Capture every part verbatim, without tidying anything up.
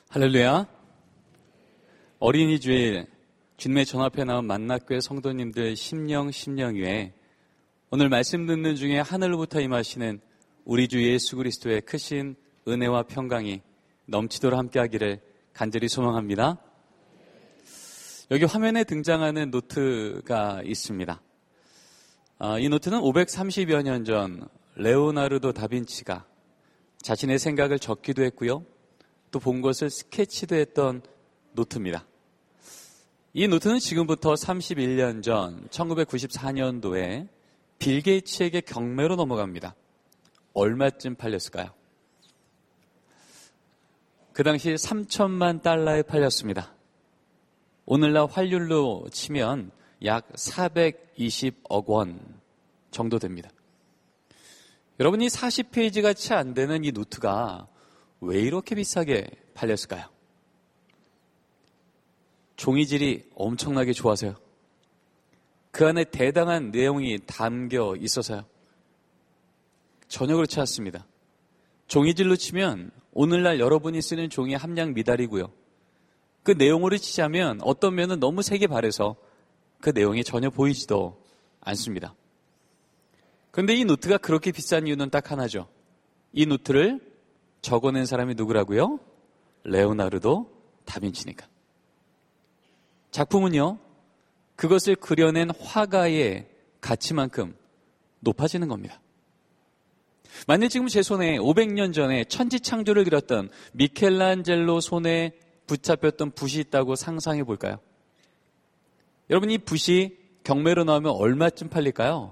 할렐루야. 어린이 주일 주님의 전 앞에 나온 만나교회 성도님들 심령 심령위에 오늘 말씀 듣는 중에 하늘로부터 임하시는 우리 주 예수 그리스도의 크신 은혜와 평강이 넘치도록 함께하기를 간절히 소망합니다. 여기 화면에 등장하는 노트가 있습니다. 이 노트는 오백삼십여 년 전 레오나르도 다빈치가 자신의 생각을 적기도 했고요. 또 본 것을 스케치도 했던 노트입니다. 이 노트는 지금부터 삼십일 년 전 천구백구십사 년도에 빌 게이츠에게 경매로 넘어갑니다. 얼마쯤 팔렸을까요? 그 당시 삼천만 달러에 팔렸습니다. 오늘날 환율로 치면 약 사백이십억 원 정도 됩니다. 여러분, 이 사십 페이지가 채 안 되는 이 노트가 왜 이렇게 비싸게 팔렸을까요? 종이질이 엄청나게 좋아서요. 그 안에 대당한 내용이 담겨 있어서요. 전혀 그렇지 않습니다. 종이질로 치면 오늘날 여러분이 쓰는 종이의 함량 미달이고요. 그 내용으로 치자면 어떤 면은 너무 색이 바래서 그 내용이 전혀 보이지도 않습니다. 그런데 이 노트가 그렇게 비싼 이유는 딱 하나죠. 이 노트를 적어낸 사람이 누구라고요? 레오나르도 다빈치니까. 작품은요, 그것을 그려낸 화가의 가치만큼 높아지는 겁니다. 만약 지금 제 손에 오백 년 전에 천지창조를 그렸던 미켈란젤로 손에 붙잡혔던 붓이 있다고 상상해 볼까요? 여러분, 이 붓이 경매로 나오면 얼마쯤 팔릴까요?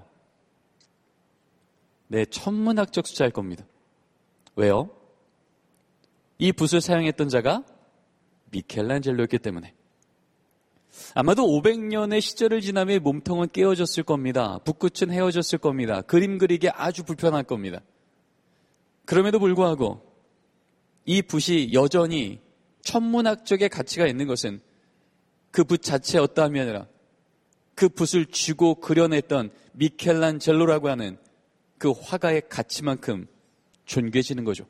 네, 천문학적 숫자일 겁니다. 왜요? 이 붓을 사용했던 자가 미켈란젤로였기 때문에. 아마도 오백 년의 시절을 지나며 몸통은 깨어졌을 겁니다. 붓끝은 헤어졌을 겁니다. 그림 그리기 아주 불편할 겁니다. 그럼에도 불구하고 이 붓이 여전히 천문학적인 가치가 있는 것은 그 붓 자체에 어떠함이 아니라 그 붓을 쥐고 그려냈던 미켈란젤로라고 하는 그 화가의 가치만큼 존귀해지는 거죠.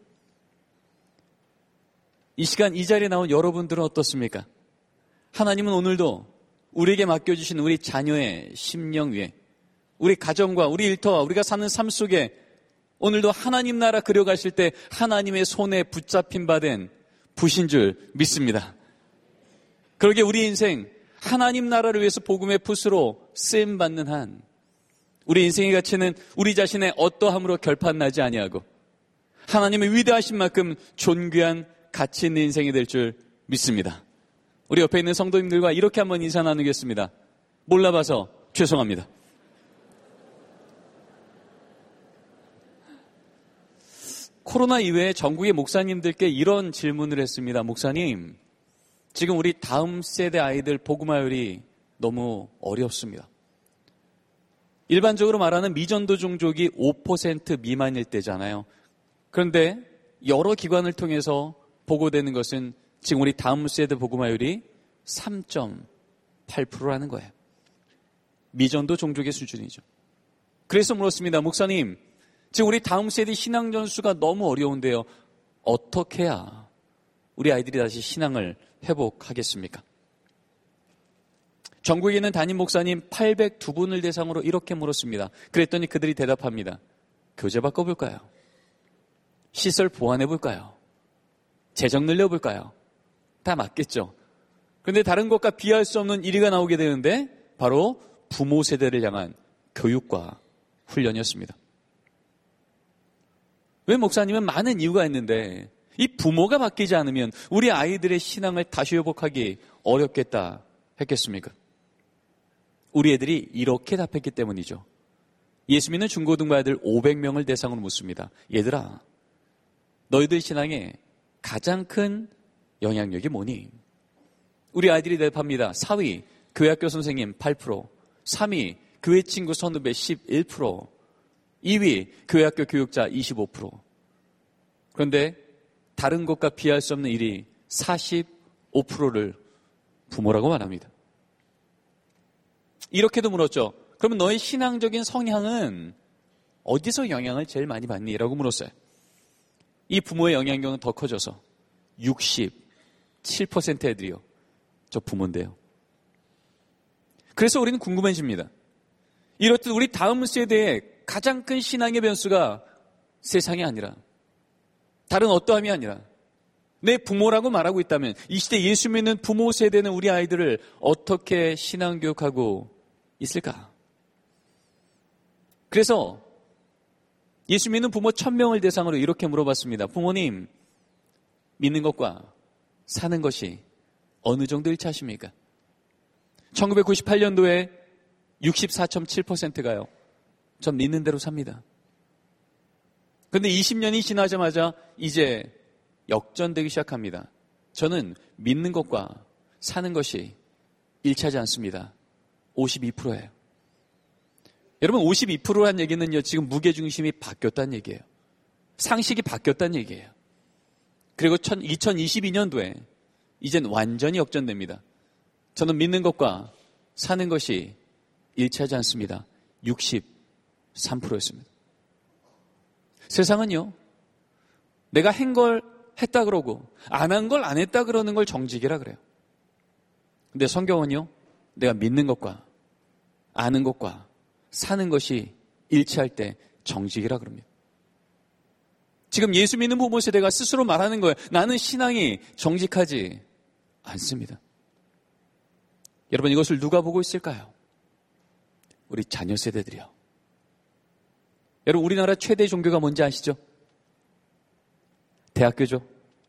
이 시간 이 자리에 나온 여러분들은 어떻습니까? 하나님은 오늘도 우리에게 맡겨주신 우리 자녀의 심령 위에, 우리 가정과 우리 일터와 우리가 사는 삶 속에 오늘도 하나님 나라 그려가실 때 하나님의 손에 붙잡힌 바 된 붓인 줄 믿습니다. 그러게 우리 인생 하나님 나라를 위해서 복음의 붓으로 쓰임받는 한 우리 인생의 가치는 우리 자신의 어떠함으로 결판나지 아니하고 하나님의 위대하신 만큼 존귀한 가치 있는 인생이 될 줄 믿습니다. 우리 옆에 있는 성도님들과 이렇게 한번 인사 나누겠습니다. 몰라봐서 죄송합니다. 코로나 이외에 전국의 목사님들께 이런 질문을 했습니다. 목사님, 지금 우리 다음 세대 아이들 복음화율이 너무 어렵습니다. 일반적으로 말하는 미전도 종족이 오 퍼센트 미만일 때잖아요. 그런데 여러 기관을 통해서 보고되는 것은 지금 우리 다음 세대 복음화율이 삼 점 팔 퍼센트라는 거예요. 미전도 종족의 수준이죠. 그래서 물었습니다. 목사님, 지금 우리 다음 세대 신앙 전수가 너무 어려운데요. 어떻게 해야 우리 아이들이 다시 신앙을 회복하겠습니까? 전국에 있는 담임 목사님 팔백이 분을 대상으로 이렇게 물었습니다. 그랬더니 그들이 대답합니다. 교재 바꿔볼까요? 시설 보완해볼까요? 재정 늘려볼까요? 다 맞겠죠. 그런데 다른 것과 비할 수 없는 일 위가 나오게 되는데 바로 부모 세대를 향한 교육과 훈련이었습니다. 왜 목사님은 많은 이유가 있는데 이 부모가 바뀌지 않으면 우리 아이들의 신앙을 다시 회복하기 어렵겠다 했겠습니까? 우리 애들이 이렇게 답했기 때문이죠. 예수 믿는 중고등부 아이들 오백 명을 대상으로 묻습니다. 얘들아, 너희들 신앙에 가장 큰 영향력이 뭐니? 우리 아이들이 대답합니다. 사 위 교회학교 선생님 팔 퍼센트, 삼 위 교회 친구 선후배 십일 퍼센트, 이 위 교회학교 교육자 이십오 퍼센트. 그런데 다른 것과 비할 수 없는 일 위 사십오 퍼센트를 부모라고 말합니다. 이렇게도 물었죠. 그러면 너의 신앙적인 성향은 어디서 영향을 제일 많이 받니? 라고 물었어요. 이 부모의 영향력은 더 커져서 육십, 칠 퍼센트 애들이요. 저 부모인데요. 그래서 우리는 궁금해집니다. 이렇듯 우리 다음 세대의 가장 큰 신앙의 변수가 세상이 아니라, 다른 어떠함이 아니라 내 부모라고 말하고 있다면 이 시대 예수 믿는 부모 세대는 우리 아이들을 어떻게 신앙교육하고 있을까? 그래서 예수 믿는 부모 천 명을 대상으로 이렇게 물어봤습니다. 부모님, 믿는 것과 사는 것이 어느 정도 일치하십니까? 천구백구십팔 년도에 육십사 점 칠 퍼센트가요. 전 믿는 대로 삽니다. 그런데 이십 년이 지나자마자 이제 역전되기 시작합니다. 저는 믿는 것과 사는 것이 일치하지 않습니다. 오십이 퍼센트예요. 여러분, 오십이 퍼센트란 얘기는요, 지금 무게중심이 바뀌었다는 얘기예요. 상식이 바뀌었다는 얘기예요. 그리고 이천이십이 년도에 이젠 완전히 역전됩니다. 저는 믿는 것과 사는 것이 일치하지 않습니다. 육십삼 퍼센트였습니다. 세상은요, 내가 한 걸 했다 그러고 안 한 걸 안 했다 그러는 걸 정직이라 그래요. 근데 성경은요, 내가 믿는 것과 아는 것과 사는 것이 일치할 때 정직이라 그럽니다. 지금 예수 믿는 부모 세대가 스스로 말하는 거예요. 나는 신앙이 정직하지 않습니다. 여러분, 이것을 누가 보고 있을까요? 우리 자녀 세대들이요. 여러분, 우리나라 최대 종교가 뭔지 아시죠? 대학교죠.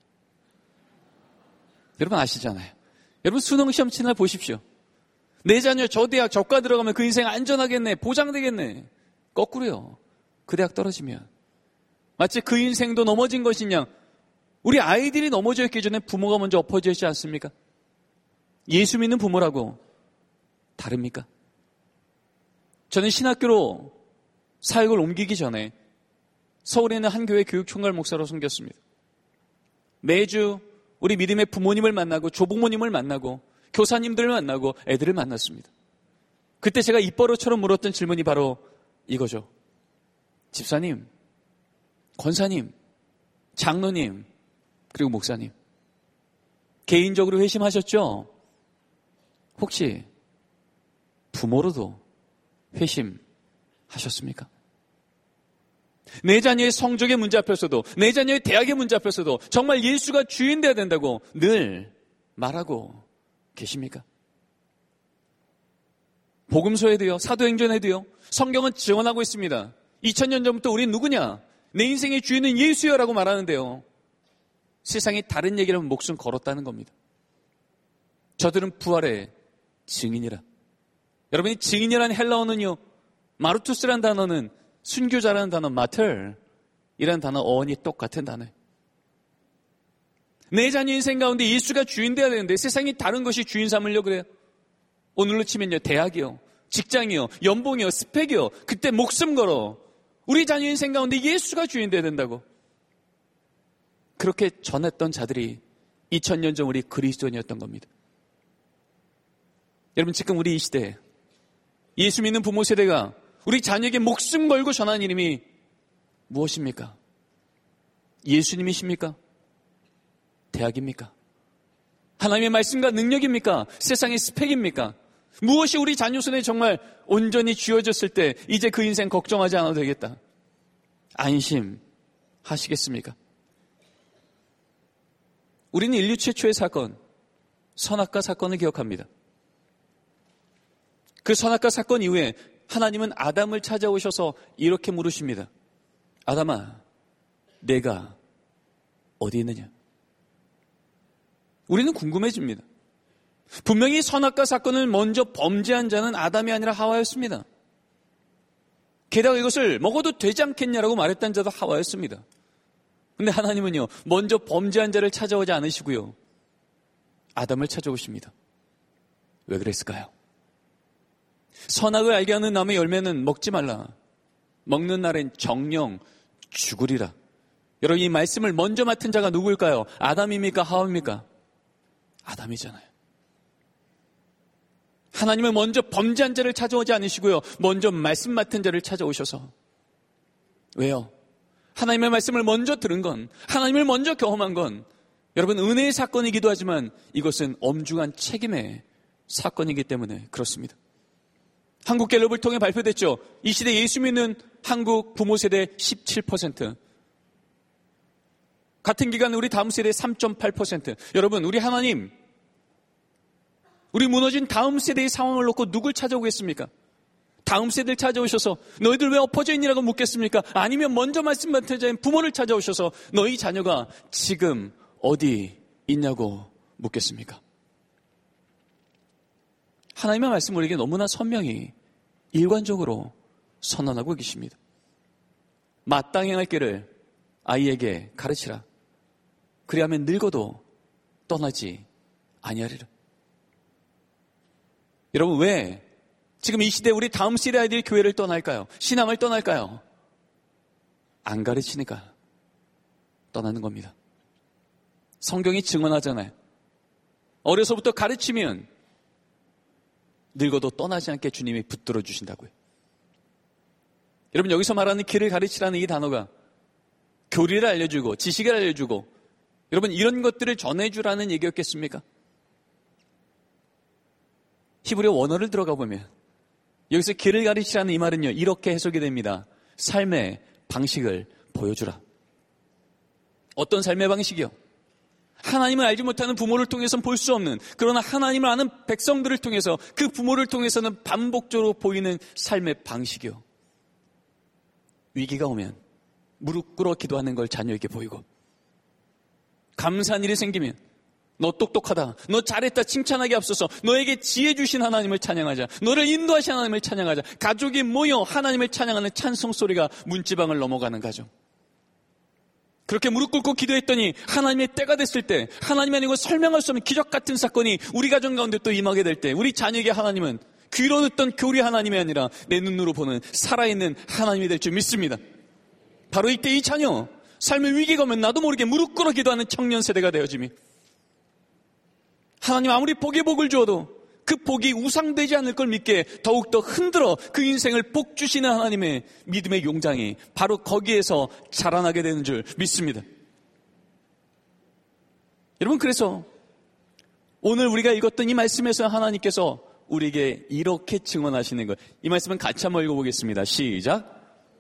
여러분 아시잖아요. 여러분, 수능 시험 치날 보십시오. 내 자녀 저 대학 저과 들어가면 그 인생 안전하겠네, 보장되겠네. 거꾸로요. 그 대학 떨어지면 마치 그 인생도 넘어진 것이냐. 우리 아이들이 넘어져 있기 전에 부모가 먼저 엎어져 있지 않습니까? 예수 믿는 부모라고 다릅니까? 저는 신학교로 사역을 옮기기 전에 서울에 있는 한 교회 교육총괄 목사로 섬겼습니다. 매주 우리 믿음의 부모님을 만나고 조부모님을 만나고 교사님들을 만나고 애들을 만났습니다. 그때 제가 입버릇처럼 물었던 질문이 바로 이거죠. 집사님, 권사님, 장로님, 그리고 목사님, 개인적으로 회심하셨죠? 혹시 부모로도 회심하셨습니까? 내 자녀의 성적의 문제 앞에서도, 내 자녀의 대학의 문제 앞에서도 정말 예수가 주인 되어야 된다고 늘 말하고 계십니까? 복음서에도요, 사도행전에도요, 성경은 지원하고 있습니다. 이천 년 전부터 우린 누구냐? 내 인생의 주인은 예수여라고 말하는데요, 세상이 다른 얘기를 하면 목숨 걸었다는 겁니다. 저들은 부활의 증인이라. 여러분이 증인이라는 헬라어는요, 마르투스라는 단어는 순교자라는 단어, 마터이라는 단어 어원이 똑같은 단어예요. 내 자녀 인생 가운데 예수가 주인 되어야 되는데 세상이 다른 것이 주인 삼으려고 그래요. 오늘로 치면요, 대학이요, 직장이요, 연봉이요, 스펙이요. 그때 목숨 걸어 우리 자녀 인생 가운데 예수가 주인 되어야 된다고 그렇게 전했던 자들이 이천 년 전 우리 그리스도인이었던 겁니다. 여러분, 지금 우리 이 시대에 예수 믿는 부모 세대가 우리 자녀에게 목숨 걸고 전하는 이름이 무엇입니까? 예수님이십니까? 대학입니까? 하나님의 말씀과 능력입니까? 세상의 스펙입니까? 무엇이 우리 자녀 손에 정말 온전히 쥐어졌을 때 이제 그 인생 걱정하지 않아도 되겠다, 안심하시겠습니까? 우리는 인류 최초의 사건, 선악과 사건을 기억합니다. 그 선악과 사건 이후에 하나님은 아담을 찾아오셔서 이렇게 물으십니다. 아담아, 내가 어디 있느냐? 우리는 궁금해집니다. 분명히 선악과 사건을 먼저 범죄한 자는 아담이 아니라 하와였습니다. 게다가 이것을 먹어도 되지 않겠냐라고 말했던 자도 하와였습니다. 근데 하나님은요, 먼저 범죄한 자를 찾아오지 않으시고요, 아담을 찾아오십니다. 왜 그랬을까요? 선악을 알게 하는 나무의 열매는 먹지 말라. 먹는 날엔 정령 죽으리라. 여러분, 이 말씀을 먼저 맡은 자가 누구일까요? 아담입니까? 하와입니까? 아담이잖아요. 하나님은 먼저 범죄한 자를 찾아오지 않으시고요, 먼저 말씀 맡은 자를 찾아오셔서. 왜요? 하나님의 말씀을 먼저 들은 건, 하나님을 먼저 경험한 건 여러분, 은혜의 사건이기도 하지만 이것은 엄중한 책임의 사건이기 때문에 그렇습니다. 한국갤럽을 통해 발표됐죠. 이 시대 예수 믿는 한국 부모 세대 십칠 퍼센트. 같은 기간 우리 다음 세대 삼 점 팔 퍼센트. 여러분, 우리 하나님, 우리 무너진 다음 세대의 상황을 놓고 누굴 찾아오겠습니까? 다음 세대를 찾아오셔서 너희들 왜 엎어져 있니라고 묻겠습니까? 아니면 먼저 말씀받은 자인 부모를 찾아오셔서 너희 자녀가 지금 어디 있냐고 묻겠습니까? 하나님의 말씀 우리에게 너무나 선명히 일관적으로 선언하고 계십니다. 마땅히 행할 길을 아이에게 가르치라. 그리하면 늙어도 떠나지 아니하리라. 여러분, 왜 지금 이 시대 우리 다음 세대 아이들이 교회를 떠날까요? 신앙을 떠날까요? 안 가르치니까 떠나는 겁니다. 성경이 증언하잖아요. 어려서부터 가르치면 늙어도 떠나지 않게 주님이 붙들어 주신다고요. 여러분, 여기서 말하는 길을 가르치라는 이 단어가 교리를 알려주고 지식을 알려주고 여러분 이런 것들을 전해주라는 얘기였겠습니까? 히브리어 원어를 들어가 보면 여기서 길을 가르치라는 이 말은요, 이렇게 해석이 됩니다. 삶의 방식을 보여주라. 어떤 삶의 방식이요? 하나님을 알지 못하는 부모를 통해서는 볼 수 없는, 그러나 하나님을 아는 백성들을 통해서 그 부모를 통해서는 반복적으로 보이는 삶의 방식이요. 위기가 오면 무릎 꿇어 기도하는 걸 자녀에게 보이고, 감사한 일이 생기면 너 똑똑하다, 너 잘했다 칭찬하기 앞서서 너에게 지혜 주신 하나님을 찬양하자, 너를 인도하신 하나님을 찬양하자, 가족이 모여 하나님을 찬양하는 찬송 소리가 문지방을 넘어가는 가정. 그렇게 무릎 꿇고 기도했더니 하나님의 때가 됐을 때, 하나님이 아니고 설명할 수 없는 기적 같은 사건이 우리 가정 가운데 또 임하게 될 때, 우리 자녀에게 하나님은 귀로 듣던 교리 하나님이 아니라 내 눈으로 보는 살아있는 하나님이 될 줄 믿습니다. 바로 이때 이 자녀, 삶의 위기가 오면 나도 모르게 무릎 꿇어 기도하는 청년 세대가 되어짐이, 하나님 아무리 복에 복을 주어도 그 복이 우상되지 않을 걸 믿게 더욱더 흔들어 그 인생을 복 주시는 하나님의 믿음의 용장이 바로 거기에서 자라나게 되는 줄 믿습니다. 여러분, 그래서 오늘 우리가 읽었던 이 말씀에서 하나님께서 우리에게 이렇게 증언하시는 것, 이 말씀은 같이 한번 읽어보겠습니다. 시작.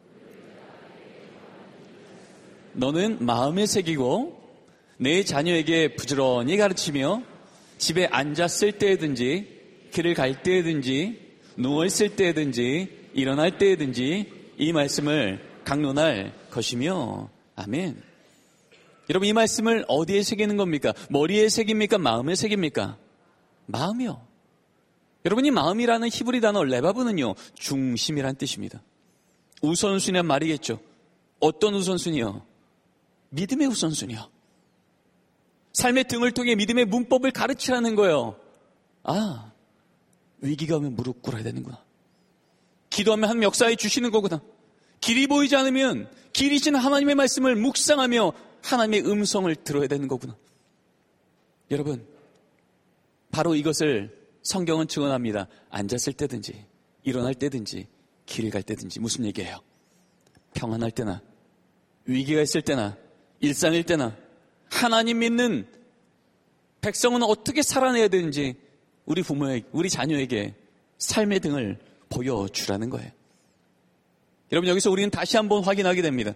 너는 마음에 새기고 내 자녀에게 부지런히 가르치며 집에 앉았을 때든지 길을 갈 때든지 누워있을 때든지 일어날 때든지 이 말씀을 강론할 것이며. 아멘. 여러분, 이 말씀을 어디에 새기는 겁니까? 머리에 새깁니까? 마음에 새깁니까? 마음이요. 여러분, 이 마음이라는 히브리 단어 레바브는요, 중심이란 뜻입니다. 우선순위란 말이겠죠. 어떤 우선순위요? 믿음의 우선순위요. 삶의 등을 통해 믿음의 문법을 가르치라는 거예요. 아, 위기가 오면 무릎 꿇어야 되는구나. 기도하면 하나님 역사해 주시는 거구나. 길이 보이지 않으면 길이신 하나님의 말씀을 묵상하며 하나님의 음성을 들어야 되는 거구나. 여러분, 바로 이것을 성경은 증언합니다. 앉았을 때든지 일어날 때든지 길을 갈 때든지. 무슨 얘기예요? 평안할 때나 위기가 있을 때나 일상일 때나 하나님 믿는 백성은 어떻게 살아내야 되는지 우리 부모에게, 우리 자녀에게 삶의 등을 보여주라는 거예요. 여러분, 여기서 우리는 다시 한번 확인하게 됩니다.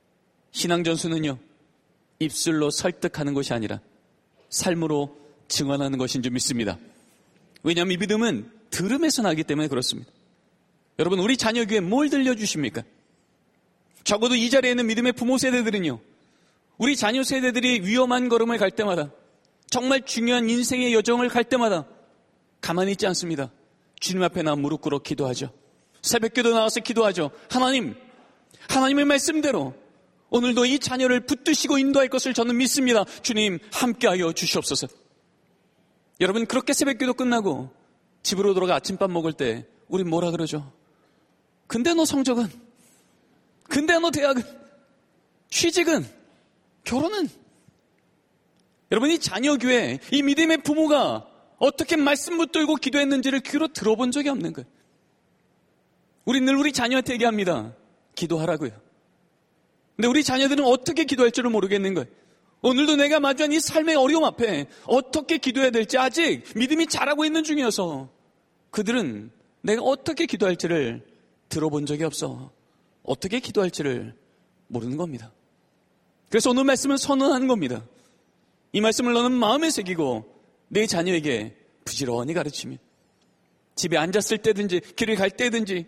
신앙전수는요, 입술로 설득하는 것이 아니라 삶으로 증언하는 것인 줄 믿습니다. 왜냐하면 이 믿음은 들음에서 나기 때문에 그렇습니다. 여러분, 우리 자녀 귀에 뭘 들려주십니까? 적어도 이 자리에 있는 믿음의 부모 세대들은요, 우리 자녀 세대들이 위험한 걸음을 갈 때마다, 정말 중요한 인생의 여정을 갈 때마다 가만히 있지 않습니다. 주님 앞에 나 무릎 꿇어 기도하죠. 새벽기도 나와서 기도하죠. 하나님, 하나님의 말씀대로 오늘도 이 자녀를 붙드시고 인도할 것을 저는 믿습니다. 주님, 함께하여 주시옵소서. 여러분, 그렇게 새벽기도 끝나고 집으로 돌아가 아침밥 먹을 때 우리 뭐라 그러죠? 근데 너 성적은? 근데 너 대학은? 취직은? 결혼은? 여러분, 이 자녀 교회, 이 믿음의 부모가 어떻게 말씀 붙들고 기도했는지를 귀로 들어본 적이 없는 거예요. 우리 늘 우리 자녀한테 얘기합니다. 기도하라고요. 근데 우리 자녀들은 어떻게 기도할 줄을 모르겠는 거예요. 오늘도 내가 마주한 이 삶의 어려움 앞에 어떻게 기도해야 될지 아직 믿음이 자라고 있는 중이어서 그들은 내가 어떻게 기도할지를 들어본 적이 없어. 어떻게 기도할지를 모르는 겁니다. 그래서 오늘 말씀은 선언하는 겁니다. 이 말씀을 너는 마음에 새기고 내 자녀에게 부지런히 가르치며 집에 앉았을 때든지 길을 갈 때든지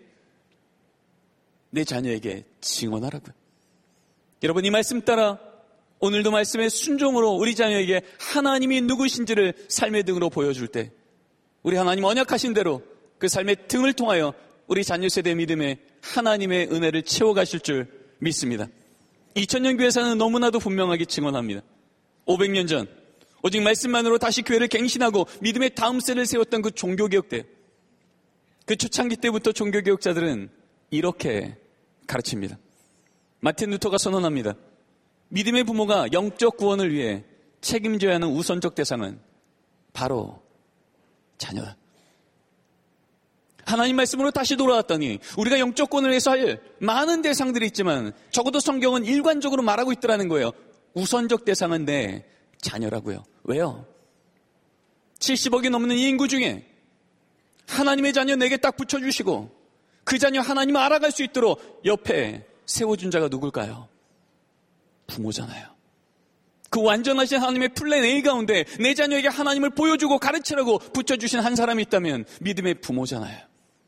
내 자녀에게 증언하라고요. 여러분, 이 말씀 따라 오늘도 말씀의 순종으로 우리 자녀에게 하나님이 누구신지를 삶의 등으로 보여줄 때 우리 하나님 언약하신 대로 그 삶의 등을 통하여 우리 자녀 세대 믿음에 하나님의 은혜를 채워가실 줄 믿습니다. 이천 년 교회사는 너무나도 분명하게 증언합니다. 오백 년 전 오직 말씀만으로 다시 교회를 갱신하고 믿음의 다음 세를 세웠던 그 종교개혁 때, 그 초창기 때부터 종교개혁자들은 이렇게 가르칩니다. 마틴 루터가 선언합니다. 믿음의 부모가 영적 구원을 위해 책임져야 하는 우선적 대상은 바로 자녀다. 하나님 말씀으로 다시 돌아왔더니 우리가 영적 구원을 위해서 할 많은 대상들이 있지만 적어도 성경은 일관적으로 말하고 있더라는 거예요. 우선적 대상은 내 자녀라고요. 왜요? 칠십억이 넘는 이 인구 중에 하나님의 자녀 내게 딱 붙여주시고 그 자녀 하나님을 알아갈 수 있도록 옆에 세워준 자가 누굴까요? 부모잖아요. 그 완전하신 하나님의 플랜 A 가운데 내 자녀에게 하나님을 보여주고 가르치라고 붙여주신 한 사람이 있다면 믿음의 부모잖아요.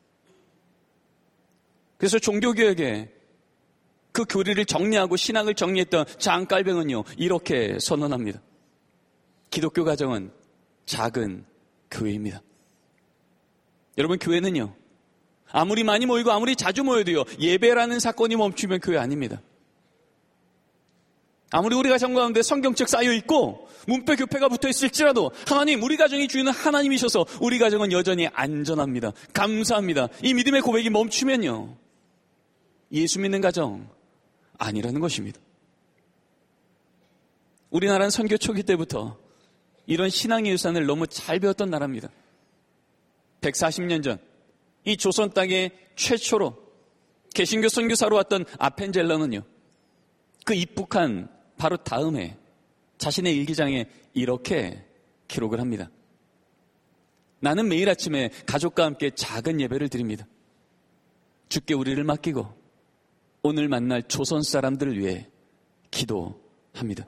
그래서 종교개혁에 그 교리를 정리하고 신앙을 정리했던 장 깔뱅은요 이렇게 선언합니다. 기독교 가정은 작은 교회입니다. 여러분, 교회는요 아무리 많이 모이고 아무리 자주 모여도요 예배라는 사건이 멈추면 교회 아닙니다. 아무리 우리 가정 가운데 성경책 쌓여있고 문패 교패가 붙어있을지라도 하나님, 우리 가정이 주인은 하나님이셔서 우리 가정은 여전히 안전합니다. 감사합니다. 이 믿음의 고백이 멈추면요 예수 믿는 가정 아니라는 것입니다. 우리나라는 선교 초기 때부터 이런 신앙의 유산을 너무 잘 배웠던 나라입니다. 백사십 년 전 이 조선 땅에 최초로 개신교 선교사로 왔던 아펜젤러는요 그 입국한 바로 다음에 자신의 일기장에 이렇게 기록을 합니다. 나는 매일 아침에 가족과 함께 작은 예배를 드립니다. 주께 우리를 맡기고 오늘 만날 조선 사람들을 위해 기도합니다.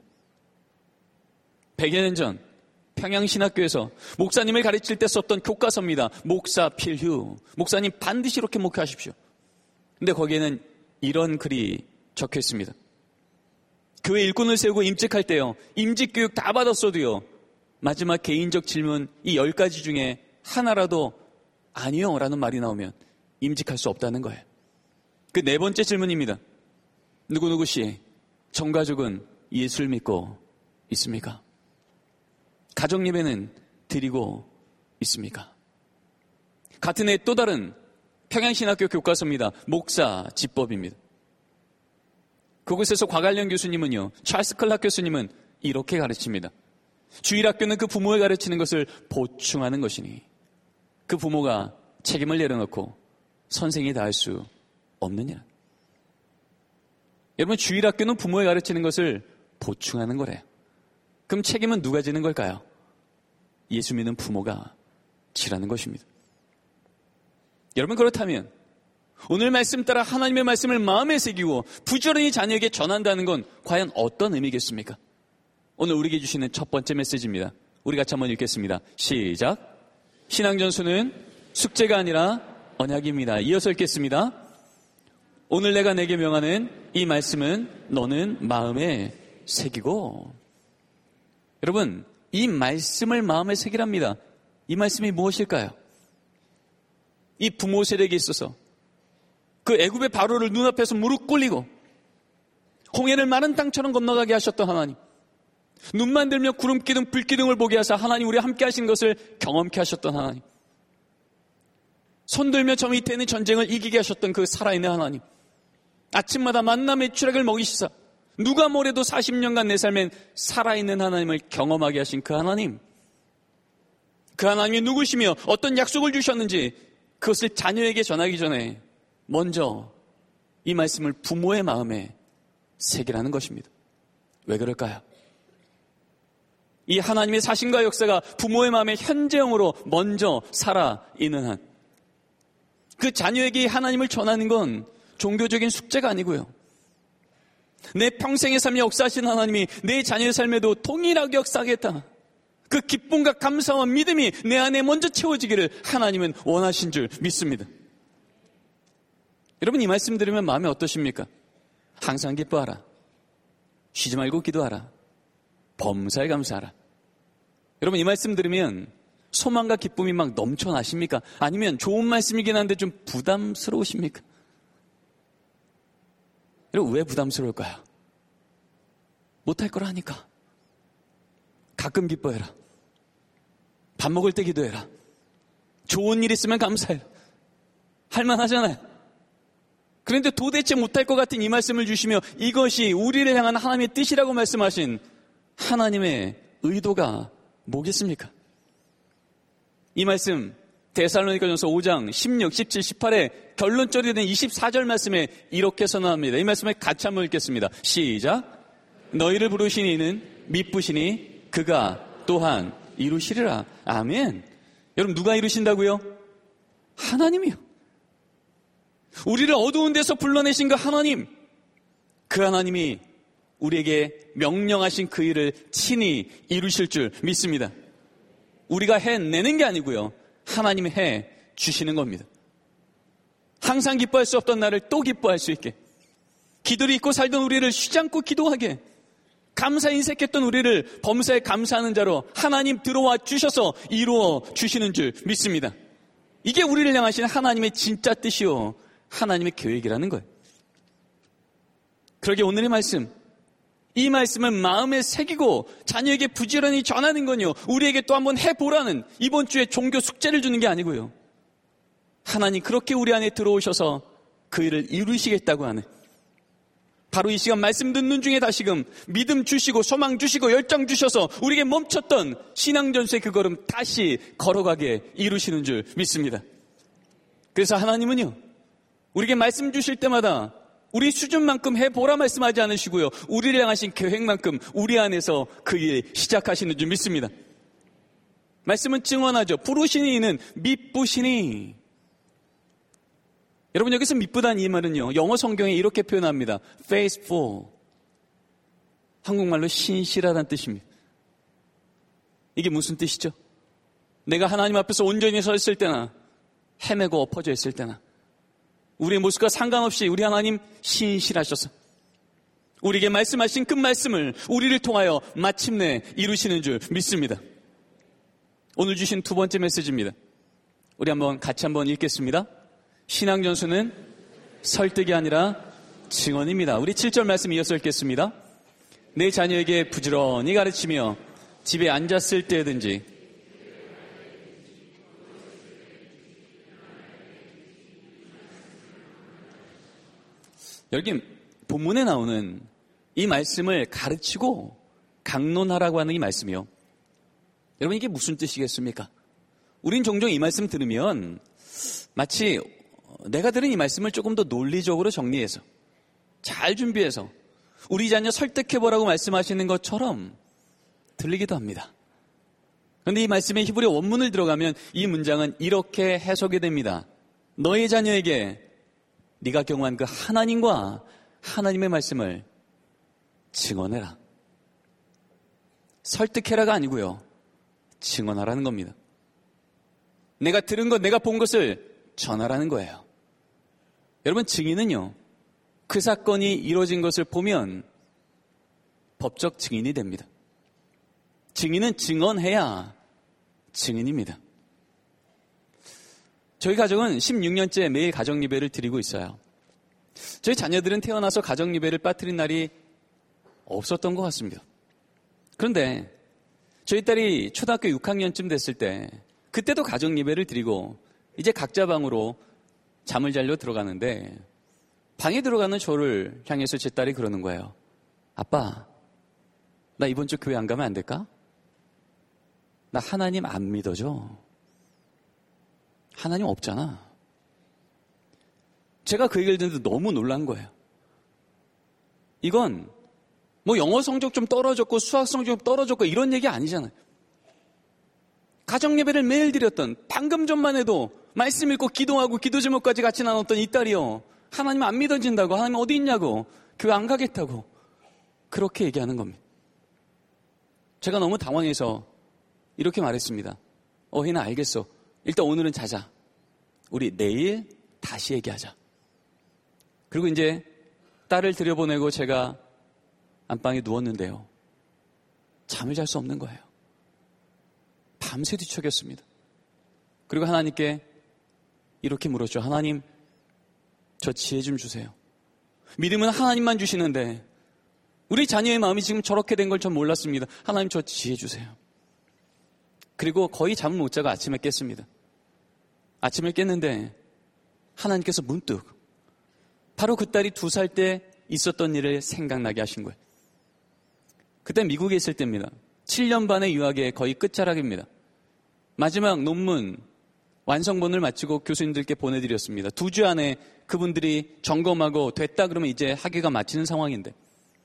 백여 년 전 평양신학교에서 목사님을 가르칠 때 썼던 교과서입니다. 목사 필휴. 목사님 반드시 이렇게 목회하십시오. 근데 거기에는 이런 글이 적혀 있습니다. 교회 일꾼을 세우고 임직할 때요 임직교육 다 받았어도요 마지막 개인적 질문 이 열 가지 중에 하나라도 아니요 라는 말이 나오면 임직할 수 없다는 거예요. 그 네 번째 질문입니다. 누구누구 씨, 전가족은 예수를 믿고 있습니까? 가정예배는 드리고 있습니까? 같은 해 또 다른 평양신학교 교과서입니다. 목사 지법입니다. 그곳에서 곽알련 교수님은요, 찰스 클락 교수님은 이렇게 가르칩니다. 주일학교는 그 부모에 가르치는 것을 보충하는 것이니 그 부모가 책임을 내려놓고 선생이 다 할 수 없느냐. 여러분, 주일학교는 부모에 가르치는 것을 보충하는 거래요. 그럼 책임은 누가 지는 걸까요? 예수 믿는 부모가 지라는 것입니다. 여러분, 그렇다면 오늘 말씀 따라 하나님의 말씀을 마음에 새기고 부지런히 자녀에게 전한다는 건 과연 어떤 의미겠습니까? 오늘 우리에게 주시는 첫 번째 메시지입니다. 우리 같이 한번 읽겠습니다. 시작. 신앙전수는 숙제가 아니라 언약입니다. 이어서 읽겠습니다. 오늘 내가 내게 명하는 이 말씀은 너는 마음에 새기고. 여러분, 이 말씀을 마음에 새기랍니다. 이 말씀이 무엇일까요? 이 부모 세대에게 있어서 그 애굽의 바로를 눈앞에서 무릎 꿇리고 홍해를 마른 땅처럼 건너가게 하셨던 하나님, 눈만 들며 구름기둥 불기둥을 보게 하사 하나님 우리와 함께 하신 것을 경험케 하셨던 하나님, 손들며 저 밑에 있는 전쟁을 이기게 하셨던 그 살아있는 하나님, 아침마다 만남의 추락을 먹이시사 누가 뭐래도 사십 년간 내 삶엔 살아있는 하나님을 경험하게 하신 그 하나님, 그 하나님이 누구시며 어떤 약속을 주셨는지 그것을 자녀에게 전하기 전에 먼저 이 말씀을 부모의 마음에 새기라는 것입니다. 왜 그럴까요? 이 하나님의 사신과 역사가 부모의 마음에 현재형으로 먼저 살아있는 한, 그 자녀에게 하나님을 전하는 건 종교적인 숙제가 아니고요. 내 평생의 삶에 역사하신 하나님이 내 자녀의 삶에도 동일하게 역사하겠다. 그 기쁨과 감사와 믿음이 내 안에 먼저 채워지기를 하나님은 원하신 줄 믿습니다. 여러분, 이 말씀 들으면 마음이 어떠십니까? 항상 기뻐하라. 쉬지 말고 기도하라. 범사에 감사하라. 여러분, 이 말씀 들으면 소망과 기쁨이 막 넘쳐나십니까? 아니면 좋은 말씀이긴 한데 좀 부담스러우십니까? 여러분, 왜 부담스러울까요? 못할 거라니까. 가끔 기뻐해라. 밥 먹을 때 기도해라. 좋은 일 있으면 감사해라. 할만하잖아요. 그런데 도대체 못할 것 같은 이 말씀을 주시며 이것이 우리를 향한 하나님의 뜻이라고 말씀하신 하나님의 의도가 뭐겠습니까? 이 말씀 데살로니가전서 오 장 십육, 십칠, 십팔에 결론적으로 된 이십사 절 말씀에 이렇게 선언합니다. 이 말씀을 같이 한번 읽겠습니다. 시작. 너희를 부르신 이는 미쁘시니 그가 또한 이루시리라. 아멘. 여러분, 누가 이루신다고요? 하나님이요. 우리를 어두운 데서 불러내신 그 하나님, 그 하나님이 우리에게 명령하신 그 일을 친히 이루실 줄 믿습니다. 우리가 해내는 게 아니고요, 하나님이 해 주시는 겁니다. 항상 기뻐할 수 없던 나를 또 기뻐할 수 있게, 기도를 잊고 살던 우리를 쉬지 않고 기도하게, 감사 인색했던 우리를 범사에 감사하는 자로 하나님 들어와 주셔서 이루어 주시는 줄 믿습니다. 이게 우리를 향하신 하나님의 진짜 뜻이요, 하나님의 계획이라는 거예요. 그러게 오늘의 말씀, 이 말씀을 마음에 새기고 자녀에게 부지런히 전하는 건요, 우리에게 또 한번 해보라는 이번 주에 종교 숙제를 주는 게 아니고요, 하나님 그렇게 우리 안에 들어오셔서 그 일을 이루시겠다고 하는, 바로 이 시간 말씀 듣는 중에 다시금 믿음 주시고 소망 주시고 열정 주셔서 우리에게 멈췄던 신앙전수의 그 걸음 다시 걸어가게 이루시는 줄 믿습니다. 그래서 하나님은요, 우리에게 말씀 주실 때마다 우리 수준만큼 해보라 말씀하지 않으시고요, 우리를 향하신 계획만큼 우리 안에서 그 일 시작하시는 줄 믿습니다. 말씀은 증언하죠. 부르시니 이는 미쁘시니. 여러분, 여기서 미쁘다는 이 말은요, 영어 성경에 이렇게 표현합니다. faithful. 한국말로 신실하다는 뜻입니다. 이게 무슨 뜻이죠? 내가 하나님 앞에서 온전히 서 있을 때나 헤매고 엎어져 있을 때나 우리의 모습과 상관없이 우리 하나님 신실하셔서 우리에게 말씀하신 그 말씀을 우리를 통하여 마침내 이루시는 줄 믿습니다. 오늘 주신 두 번째 메시지입니다. 우리 한번 같이 한번 읽겠습니다. 신앙전수는 설득이 아니라 증언입니다. 우리 칠 절 말씀 이어서 읽겠습니다. 내 자녀에게 부지런히 가르치며 집에 앉았을 때든지 여기 본문에 나오는 이 말씀을 가르치고 강론하라고 하는 이 말씀이요, 여러분 이게 무슨 뜻이겠습니까? 우린 종종 이 말씀 들으면 마치 내가 들은 이 말씀을 조금 더 논리적으로 정리해서 잘 준비해서 우리 자녀 설득해보라고 말씀하시는 것처럼 들리기도 합니다. 그런데 이 말씀의 히브리 원문을 들어가면 이 문장은 이렇게 해석이 됩니다. 너의 자녀에게 네가 경험한 그 하나님과 하나님의 말씀을 증언해라. 설득해라가 아니고요, 증언하라는 겁니다. 내가 들은 것, 내가 본 것을 전하라는 거예요. 여러분, 증인은요, 그 사건이 이루어진 것을 보면 법적 증인이 됩니다. 증인은 증언해야 증인입니다. 저희 가정은 십육 년째 매일 가정 예배를 드리고 있어요. 저희 자녀들은 태어나서 가정 예배를 빠뜨린 날이 없었던 것 같습니다. 그런데 저희 딸이 초등학교 육 학년쯤 됐을 때 그때도 가정 예배를 드리고 이제 각자 방으로 잠을 자려 들어가는데 방에 들어가는 저를 향해서 제 딸이 그러는 거예요. 아빠, 나 이번 주 교회 안 가면 안 될까? 나 하나님 안 믿어져. 하나님 없잖아. 제가 그 얘기를 듣는데 너무 놀란 거예요. 이건 뭐 영어 성적 좀 떨어졌고 수학 성적 좀 떨어졌고 이런 얘기 아니잖아요. 가정 예배를 매일 드렸던, 방금 전만 해도 말씀 읽고 기도하고 기도 제목까지 같이 나눴던 이 딸이요, 하나님 안 믿어진다고, 하나님 어디 있냐고, 교회 안 가겠다고 그렇게 얘기하는 겁니다. 제가 너무 당황해서 이렇게 말했습니다. 어, 혜나 알겠어. 일단 오늘은 자자. 우리 내일 다시 얘기하자. 그리고 이제 딸을 들여보내고 제가 안방에 누웠는데요, 잠을 잘 수 없는 거예요. 밤새 뒤척였습니다. 그리고 하나님께 이렇게 물었죠. 하나님, 저 지혜 좀 주세요. 믿음은 하나님만 주시는데 우리 자녀의 마음이 지금 저렇게 된 걸 전 몰랐습니다. 하나님, 저 지혜 주세요. 그리고 거의 잠을 못 자고 아침에 깼습니다. 아침에 깼는데 하나님께서 문득 바로 그 딸이 두 살 때 있었던 일을 생각나게 하신 거예요. 그때 미국에 있을 때입니다. 칠 년 반의 유학의 거의 끝자락입니다. 마지막 논문 완성본을 마치고 교수님들께 보내드렸습니다. 두 주 안에 그분들이 점검하고 됐다 그러면 이제 학위가 마치는 상황인데,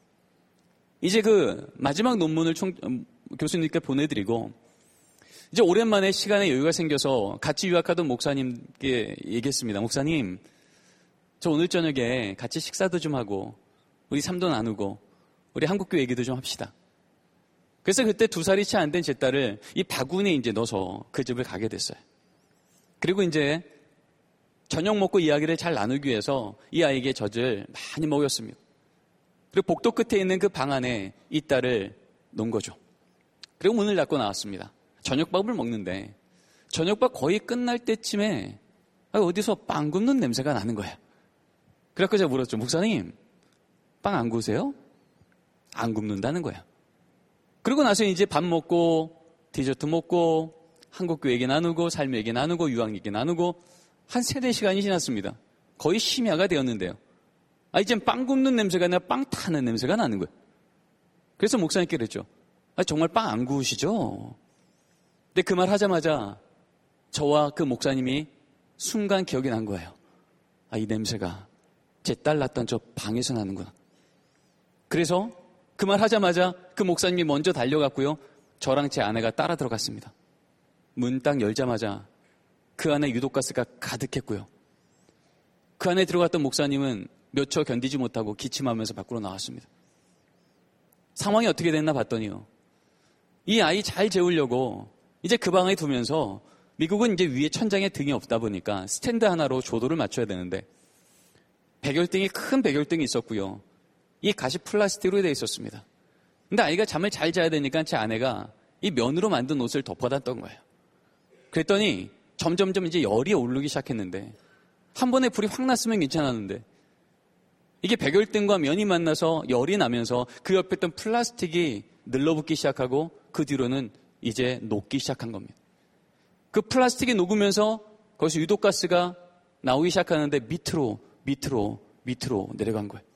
이제 그 마지막 논문을 총, 교수님께 보내드리고 이제 오랜만에 시간에 여유가 생겨서 같이 유학하던 목사님께 얘기했습니다. 목사님, 저 오늘 저녁에 같이 식사도 좀 하고 우리 삶도 나누고 우리 한국교회 얘기도 좀 합시다. 그래서 그때 두 살이 채 안 된 제 딸을 이 바구니에 이제 넣어서 그 집을 가게 됐어요. 그리고 이제 저녁 먹고 이야기를 잘 나누기 위해서 이 아이에게 젖을 많이 먹였습니다. 그리고 복도 끝에 있는 그 방 안에 이 딸을 놓은 거죠. 그리고 문을 닫고 나왔습니다. 저녁밥을 먹는데 저녁밥 거의 끝날 때쯤에 어디서 빵 굽는 냄새가 나는 거야. 그래서 제가 물었죠. 목사님, 빵 안 구우세요? 안 굽는다는 거야. 그리고 나서 이제 밥 먹고 디저트 먹고 한국교회 얘기 나누고 삶 얘기 나누고 유학 얘기 나누고 한 세네 시간이 지났습니다. 거의 심야가 되었는데요. 아, 이젠 빵 굽는 냄새가 아니라 빵 타는 냄새가 나는 거예요. 그래서 목사님께 그랬죠. 아, 정말 빵 안 구우시죠? 근데 그 말 하자마자 저와 그 목사님이 순간 기억이 난 거예요. 아, 이 냄새가 제 딸 낳던 저 방에서 나는구나. 그래서 그 말 하자마자 그 목사님이 먼저 달려갔고요, 저랑 제 아내가 따라 들어갔습니다. 문 딱 열자마자 그 안에 유독가스가 가득했고요, 그 안에 들어갔던 목사님은 몇 초 견디지 못하고 기침하면서 밖으로 나왔습니다. 상황이 어떻게 됐나 봤더니요, 이 아이 잘 재우려고 이제 그 방에 두면서, 미국은 이제 위에 천장에 등이 없다 보니까 스탠드 하나로 조도를 맞춰야 되는데 백열등이, 큰 백열등이 있었고요, 이 가시 플라스틱으로 되어 있었습니다. 근데 아이가 잠을 잘 자야 되니까 제 아내가 이 면으로 만든 옷을 덮어놨던 거예요. 그랬더니 점점점 이제 열이 오르기 시작했는데, 한 번에 불이 확 났으면 괜찮았는데 이게 백열등과 면이 만나서 열이 나면서 그 옆에 있던 플라스틱이 늘러붙기 시작하고 그 뒤로는 이제 녹기 시작한 겁니다. 그 플라스틱이 녹으면서 거기서 유독가스가 나오기 시작하는데 밑으로 밑으로 밑으로 내려간 거예요.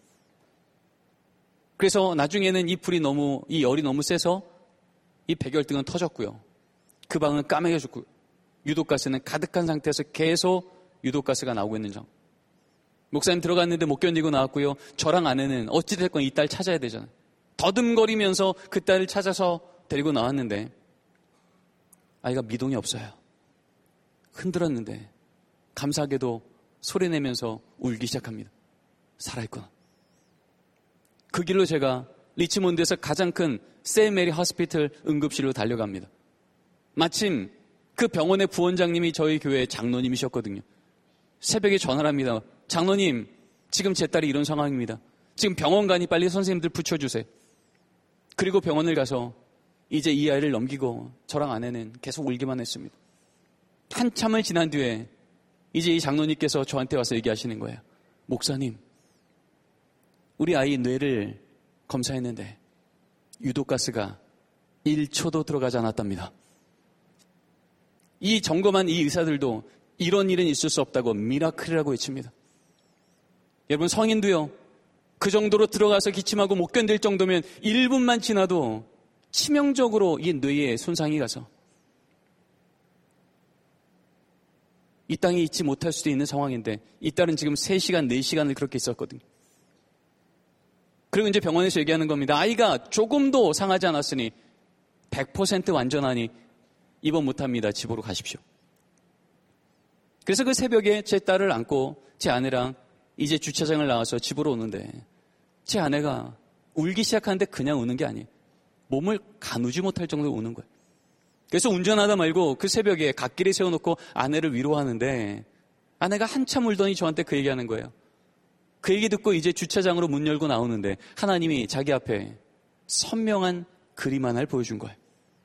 그래서 나중에는 이 불이 너무, 이 열이 너무 세서 이 백열등은 터졌고요, 그 방은 까매졌고요, 유독가스는 가득한 상태에서 계속 유독가스가 나오고 있는 점. 목사님 들어갔는데 못 견디고 나왔고요, 저랑 아내는 어찌됐건 이 딸 찾아야 되잖아요. 더듬거리면서 그 딸을 찾아서 데리고 나왔는데 아이가 미동이 없어요. 흔들었는데 감사하게도 소리내면서 울기 시작합니다. 살아있구나. 그 길로 제가 리치몬드에서 가장 큰 세인트 메리 호스피털 응급실로 달려갑니다. 마침 그 병원의 부원장님이 저희 교회 장로님이셨거든요. 새벽에 전화를 합니다. 장로님, 지금 제 딸이 이런 상황입니다. 지금 병원 가니 빨리 선생님들 붙여주세요. 그리고 병원을 가서 이제 이 아이를 넘기고 저랑 아내는 계속 울기만 했습니다. 한참을 지난 뒤에 이제 이 장로님께서 저한테 와서 얘기하시는 거예요. 목사님, 우리 아이 뇌를 검사했는데 유독가스가 일 초도 들어가지 않았답니다. 이 점검한 이 의사들도 이런 일은 있을 수 없다고 미라클이라고 외칩니다. 여러분, 성인도요, 그 정도로 들어가서 기침하고 못 견딜 정도면 일 분만 지나도 치명적으로 이 뇌에 손상이 가서 이 땅에 있지 못할 수도 있는 상황인데, 이 딸은 지금 세 시간, 네 시간을 그렇게 있었거든요. 그리고 이제 병원에서 얘기하는 겁니다. 아이가 조금도 상하지 않았으니 백 퍼센트 완전하니 입원 못합니다. 집으로 가십시오. 그래서 그 새벽에 제 딸을 안고 제 아내랑 이제 주차장을 나와서 집으로 오는데 제 아내가 울기 시작하는데 그냥 우는 게 아니에요. 몸을 가누지 못할 정도로 우는 거예요. 그래서 운전하다 말고 그 새벽에 갓길에 세워놓고 아내를 위로하는데 아내가 한참 울더니 저한테 그 얘기하는 거예요. 그 얘기 듣고 이제 주차장으로 문 열고 나오는데 하나님이 자기 앞에 선명한 그림 하나를 보여준 거예요.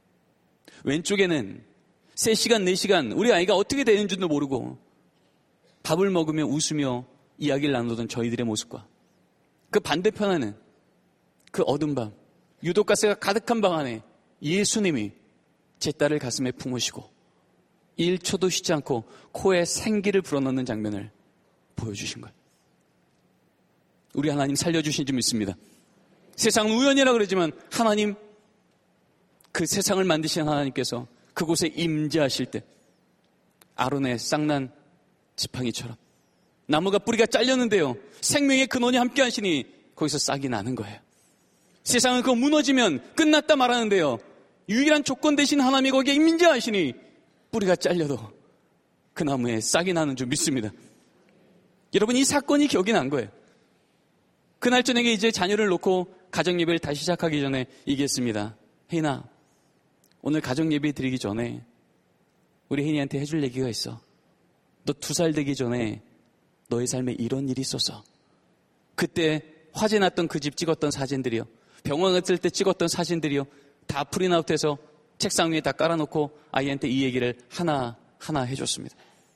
왼쪽에는 세 시간, 네 시간 우리 아이가 어떻게 되는 줄도 모르고 밥을 먹으며 웃으며 이야기를 나누던 저희들의 모습과 그 반대편에는 그 어두운 밤, 유독가스가 가득한 방 안에 예수님이 제 딸을 가슴에 품으시고 일 초도 쉬지 않고 코에 생기를 불어넣는 장면을 보여주신 거예요. 우리 하나님 살려주신 줄 믿습니다. 세상은 우연이라 그러지만 하나님, 그 세상을 만드신 하나님께서 그곳에 임재하실 때 아론의 쌍난 지팡이처럼 나무가 뿌리가 잘렸는데요, 생명의 근원이 함께 하시니 거기서 싹이 나는 거예요. 세상은 그거 무너지면 끝났다 말하는데요, 유일한 조건 대신 하나님이 거기에 임재하시니 뿌리가 잘려도 그 나무에 싹이 나는 줄 믿습니다. 여러분, 이 사건이 기억이 난 거예요. 그날 저녁에 이제 자녀를 놓고 가정예배를 다시 시작하기 전에 얘기했습니다. 혜인아, 오늘 가정예배 드리기 전에 우리 혜인이한테 해줄 얘기가 있어. 너 두 살 되기 전에 너의 삶에 이런 일이 있었어. 그때 화재 났던 그 집 찍었던 사진들이요, 병원 갔을 때 찍었던 사진들이요, 다 프린아웃해서 책상 위에 다 깔아놓고 아이한테 이 얘기를 하나하나 해줬습니다.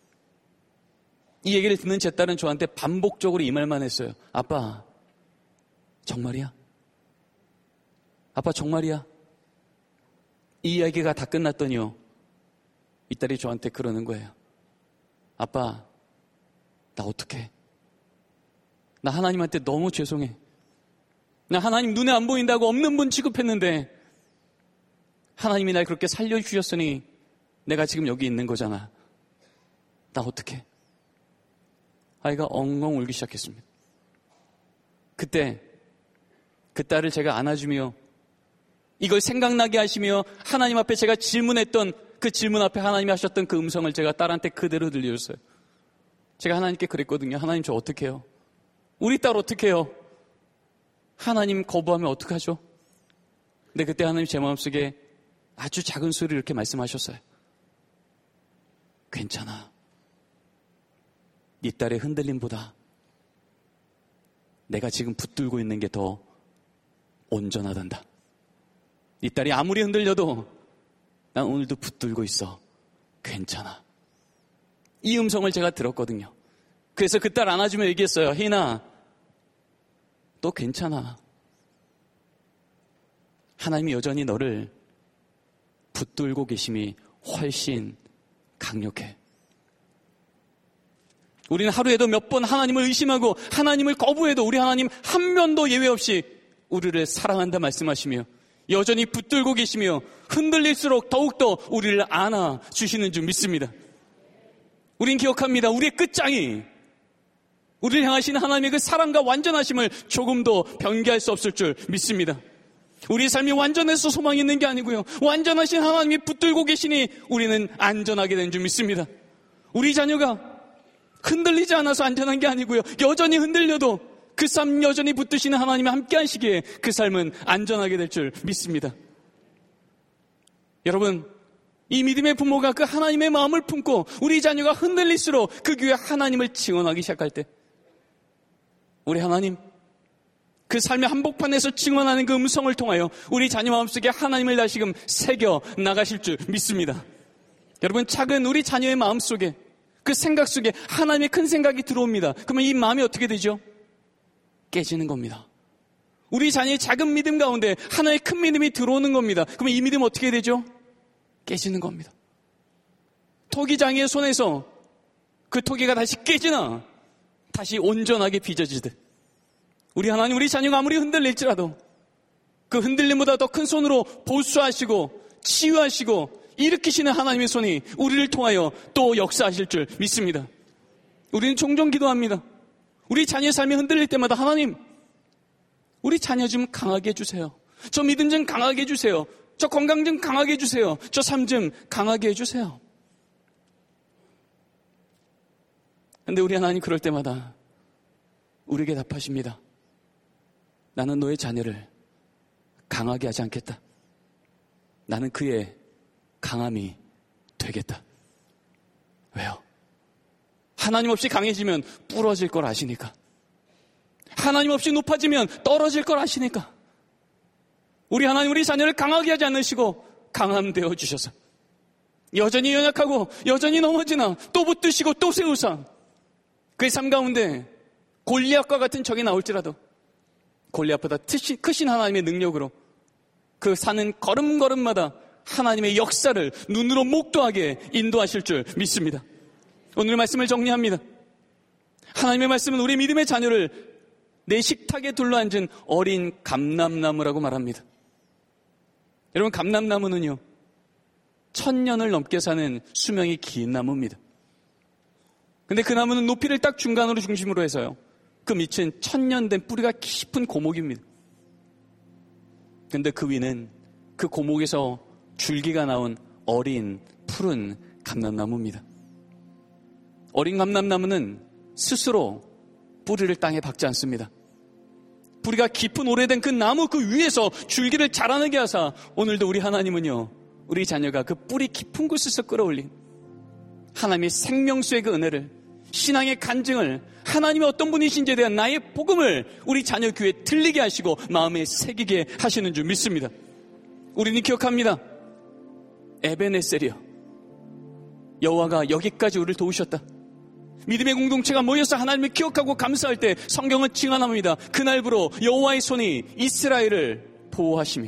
이 얘기를 듣는 제 딸은 저한테 반복적으로 이 말만 했어요. 아빠, 정말이야? 아빠, 정말이야? 이 이야기가 다 끝났더니요, 이 딸이 저한테 그러는 거예요. 아빠, 나 어떡해? 나 하나님한테 너무 죄송해. 나 하나님 눈에 안 보인다고 없는 분 취급했는데 하나님이 날 그렇게 살려주셨으니 내가 지금 여기 있는 거잖아. 나 어떡해? 아이가 엉엉 울기 시작했습니다. 그때 그 딸을 제가 안아주며 이걸 생각나게 하시며 하나님 앞에 제가 질문했던 그 질문 앞에 하나님이 하셨던 그 음성을 제가 딸한테 그대로 들려줬어요. 제가 하나님께 그랬거든요. 하나님, 저 어떻게 해요? 우리 딸 어떻게 해요? 하나님 거부하면 어떡하죠? 근데 그때 하나님 제 마음속에 아주 작은 소리로 이렇게 말씀하셨어요. 괜찮아. 네 딸의 흔들림보다 내가 지금 붙들고 있는 게 더 온전하단다. 네 딸이 아무리 흔들려도 난 오늘도 붙들고 있어. 괜찮아. 이 음성을 제가 들었거든요. 그래서 그 딸 안아주며 얘기했어요. 혜인아, 너 괜찮아. 하나님이 여전히 너를 붙들고 계심이 훨씬 강력해. 우리는 하루에도 몇 번 하나님을 의심하고 하나님을 거부해도 우리 하나님 한 면도 예외 없이 우리를 사랑한다 말씀하시며 여전히 붙들고 계시며 흔들릴수록 더욱더 우리를 안아주시는 줄 믿습니다. 우린 기억합니다. 우리의 끝장이 우리를 향하신 하나님의 그 사랑과 완전하심을 조금도 변개할 수 없을 줄 믿습니다. 우리의 삶이 완전해서 소망이 있는 게 아니고요, 완전하신 하나님이 붙들고 계시니 우리는 안전하게 된 줄 믿습니다. 우리 자녀가 흔들리지 않아서 안전한 게 아니고요, 여전히 흔들려도 그 삶 여전히 붙드시는 하나님이 함께 하시기에 그 삶은 안전하게 될 줄 믿습니다. 여러분, 이 믿음의 부모가 그 하나님의 마음을 품고 우리 자녀가 흔들릴수록 그 귀에 하나님을 증언하기 시작할 때 우리 하나님, 그 삶의 한복판에서 증언하는 그 음성을 통하여 우리 자녀 마음속에 하나님을 다시금 새겨 나가실 줄 믿습니다. 여러분, 작은 우리 자녀의 마음속에 그 생각 속에 하나님의 큰 생각이 들어옵니다. 그러면 이 마음이 어떻게 되죠? 깨지는 겁니다. 우리 자녀의 작은 믿음 가운데 하나의 큰 믿음이 들어오는 겁니다. 그러면 이 믿음 어떻게 되죠? 깨지는 겁니다. 토기장이의 손에서 그 토기가 다시 깨지나 다시 온전하게 빚어지듯 우리 하나님, 우리 자녀가 아무리 흔들릴지라도 그 흔들림보다 더 큰 손으로 보수하시고 치유하시고 일으키시는 하나님의 손이 우리를 통하여 또 역사하실 줄 믿습니다. 우리는 종종 기도합니다. 우리 자녀의 삶이 흔들릴 때마다 하나님, 우리 자녀 좀 강하게 해주세요. 저 믿음 좀 강하게 해주세요. 저 건강 좀 강하게 해주세요. 저 삶 좀 강하게 해주세요. 근데 우리 하나님 그럴 때마다 우리에게 답하십니다. 나는 너의 자녀를 강하게 하지 않겠다. 나는 그의 강함이 되겠다. 왜요? 하나님 없이 강해지면 부러질 걸 아시니까. 하나님 없이 높아지면 떨어질 걸 아시니까. 우리 하나님 우리 자녀를 강하게 하지 않으시고 강함 되어 주셔서 여전히 연약하고 여전히 넘어지나 또 붙드시고 또 세우사 그의 삶 가운데 골리앗과 같은 적이 나올지라도 골리앗보다 크신 하나님의 능력으로 그 사는 걸음걸음마다 하나님의 역사를 눈으로 목도하게 인도하실 줄 믿습니다. 오늘 말씀을 정리합니다. 하나님의 말씀은 우리 믿음의 자녀를 내 식탁에 둘러앉은 어린 감람나무라고 말합니다. 여러분, 감람나무는요 천년을 넘게 사는 수명이 긴 나무입니다. 근데 그 나무는 높이를 딱 중간으로 중심으로 해서요 그 밑은 천년 된 뿌리가 깊은 고목입니다. 근데 그 위는 그 고목에서 줄기가 나온 어린 푸른 감람나무입니다. 어린 감람나무는 스스로 뿌리를 땅에 박지 않습니다. 뿌리가 깊은 오래된 그 나무 그 위에서 줄기를 자라나게 하사 오늘도 우리 하나님은요 우리 자녀가 그 뿌리 깊은 곳에서 끌어올린 하나님의 생명수의 그 은혜를, 신앙의 간증을, 하나님의 어떤 분이신지에 대한 나의 복음을 우리 자녀 귀에 들리게 하시고 마음에 새기게 하시는 줄 믿습니다. 우리는 기억합니다. 에베네셀이요, 여호와가 여기까지 우리를 도우셨다. 믿음의 공동체가 모여서 하나님을 기억하고 감사할 때 성경은 증언합니다. 그날부로 여호와의 손이 이스라엘을 보호하시며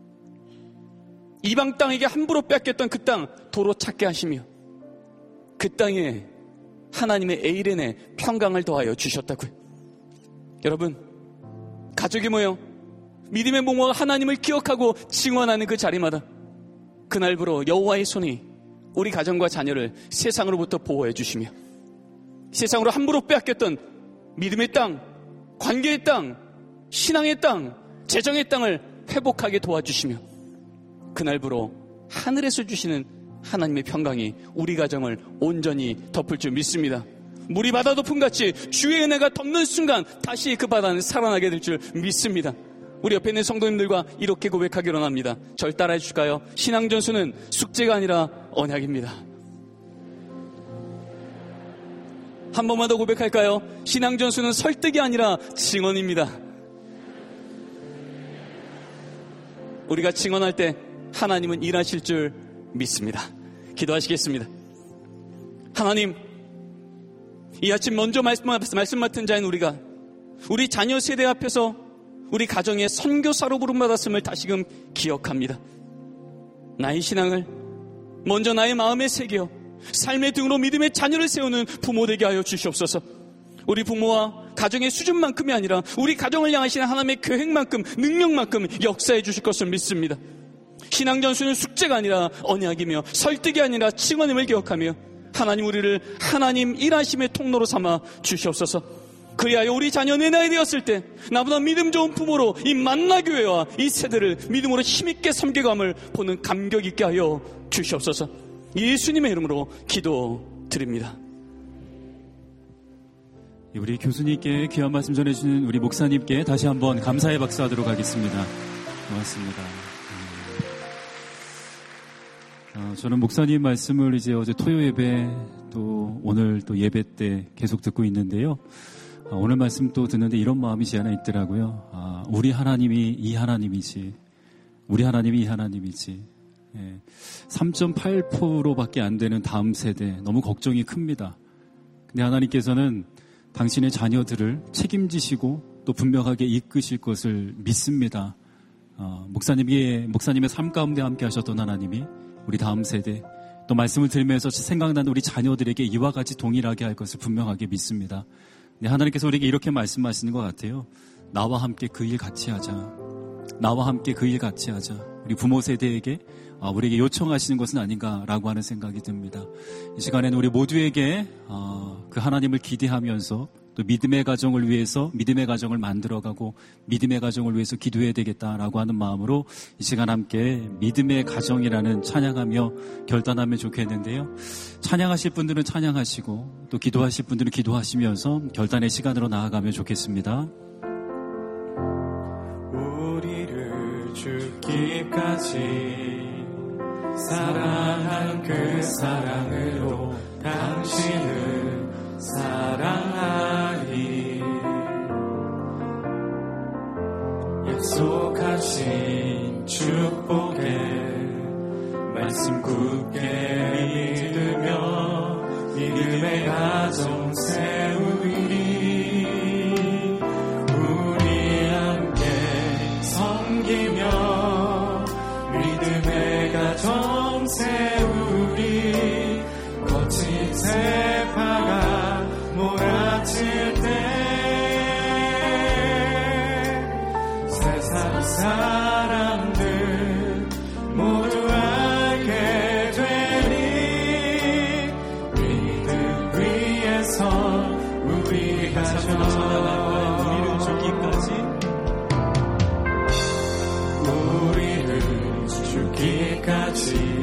이방 땅에게 함부로 뺏겼던 그 땅 도로 찾게 하시며 그 땅에 하나님의 에이렌의 평강을 더하여 주셨다고요. 여러분, 가족이 모여 믿음의 몸과 하나님을 기억하고 증언하는 그 자리마다 그날부로 여호와의 손이 우리 가정과 자녀를 세상으로부터 보호해 주시며 세상으로 함부로 빼앗겼던 믿음의 땅, 관계의 땅, 신앙의 땅, 재정의 땅을 회복하게 도와주시며 그날부로 하늘에서 주시는 하나님의 평강이 우리 가정을 온전히 덮을 줄 믿습니다. 물이 바다 덮음같이 주의 은혜가 덮는 순간 다시 그 바다는 살아나게 될 줄 믿습니다. 우리 옆에 있는 성도님들과 이렇게 고백하기로 합니다. 절 따라해 주실까요? 신앙전수는 숙제가 아니라 언약입니다. 한 번만 더 고백할까요? 신앙전수는 설득이 아니라 증언입니다. 우리가 증언할 때 하나님은 일하실 줄 믿습니다. 기도하시겠습니다. 하나님, 이 아침 먼저 말씀, 말씀 맡은 자인 우리가 우리 자녀 세대 앞에서 우리 가정의 선교사로 부름받았음을 다시금 기억합니다. 나의 신앙을 먼저 나의 마음에 새겨 삶의 등으로 믿음의 자녀를 세우는 부모 되게 하여 주시옵소서. 우리 부모와 가정의 수준만큼이 아니라 우리 가정을 향하시는 하나님의 계획만큼, 능력만큼 역사해 주실 것을 믿습니다. 신앙전수는 숙제가 아니라 언약이며 설득이 아니라 증언임을 기억하며 하나님 우리를 하나님 일하심의 통로로 삼아 주시옵소서. 그리하여 우리 자녀 내 나이 되었을 때 나보다 믿음 좋은 부모로 이 만나교회와 이 세대를 믿음으로 힘있게 섬겨감을 보는 감격 있게 하여 주시옵소서. 예수님의 이름으로 기도드립니다. 우리 교수님께 귀한 말씀 전해주시는 우리 목사님께 다시 한번 감사의 박수하도록 하겠습니다. 고맙습니다. 어, 저는 목사님 말씀을 이제 어제 토요 예배 또 오늘 또 예배 때 계속 듣고 있는데요. 어, 오늘 말씀 또 듣는데 이런 마음이 제 안에 있더라고요. 아, 우리 하나님이 이 하나님이지. 우리 하나님이 이 하나님이지. 예, 삼 점 팔 퍼센트밖에 안 되는 다음 세대 너무 걱정이 큽니다. 근데 하나님께서는 당신의 자녀들을 책임지시고 또 분명하게 이끄실 것을 믿습니다. 어, 목사님의, 목사님의 삶 가운데 함께 하셨던 하나님이 우리 다음 세대 또 말씀을 들으면서 생각나는 우리 자녀들에게 이와 같이 동일하게 할 것을 분명하게 믿습니다. 네, 하나님께서 우리에게 이렇게 말씀하시는 것 같아요. 나와 함께 그 일 같이 하자. 나와 함께 그 일 같이 하자. 우리 부모 세대에게 우리에게 요청하시는 것은 아닌가라고 하는 생각이 듭니다. 이 시간에는 우리 모두에게 그 하나님을 기대하면서 또 믿음의 가정을 위해서 믿음의 가정을 만들어가고 믿음의 가정을 위해서 기도해야 되겠다라고 하는 마음으로 이 시간 함께 믿음의 가정이라는 찬양하며 결단하면 좋겠는데요. 찬양하실 분들은 찬양하시고 또 기도하실 분들은 기도하시면서 결단의 시간으로 나아가면 좋겠습니다. 우리를 죽기까지 사랑한 그 사랑으로 당신을 사랑하리. 약속하신 축복의 말씀 굳게 믿으며 믿음의 가정 세우리. 우리 함께 섬기며 믿음의 가정 세우리. 거친 세파가 몰아칠 때 세상 사람들 모두 알게 되리. 믿음 위에서 우리 가정 우리를 죽기까지 우리를 죽기까지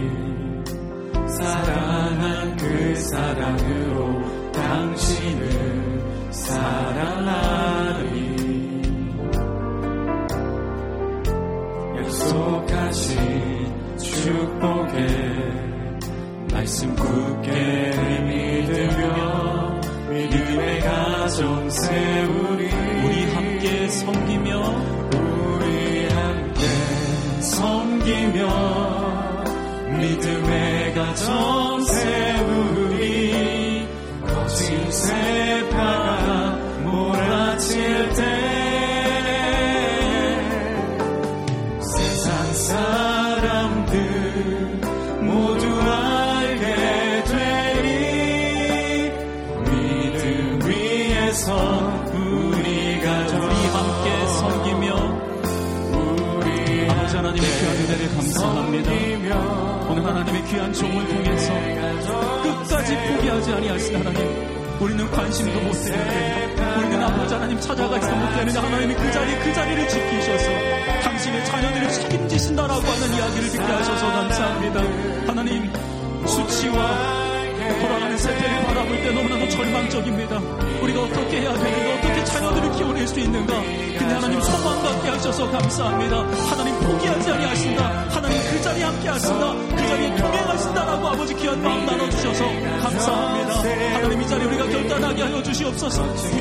사랑한 그 사랑으로 당신을 사랑하리. 약속하신 축복의 말씀 굳게 믿으며 믿음의 가정 세우리. 우리 함께 섬기며 우리 함께 섬기며 믿음의 가정 세우리. 거친 세파가 몰아칠 때 세상 사람들 모두 알게 되리. 믿음 위에서 우리 가정 우리 함께 섬기며 우리 아버지 하나님의 귀한 은혜를 감사합니다. 오늘 하나님의 귀한 종을 통해서 끝까지 포기하지 아니하신 하나님, 우리는 관심도 못 되는데, 우리는 아버지 하나님 찾아가 있어 못 되느냐. 하나님이 그 자리 그 자리를 지키셔서 당신의 자녀들을 책임지신다라고 하는 이야기를 듣게 하셔서 감사합니다. 하나님, 수치와 돌아가는 세태를 바라볼 때 너무나도 절망적입니다. 우리가 어떻게 해야 되는가, 어떻게 자녀들을 키워낼 수 있는가. 근데 하나님 소망 갖게 하셔서 감사합니다. 하나님 포기하지 아니하신다. 하나님 그 자리에 함께 하신다. 그 자리에 동행하신다라고 아버지 귀한 마음 나눠주셔서 감사합니다. 하나님 이 자리에 우리가 결단하게 하여 주시옵소서.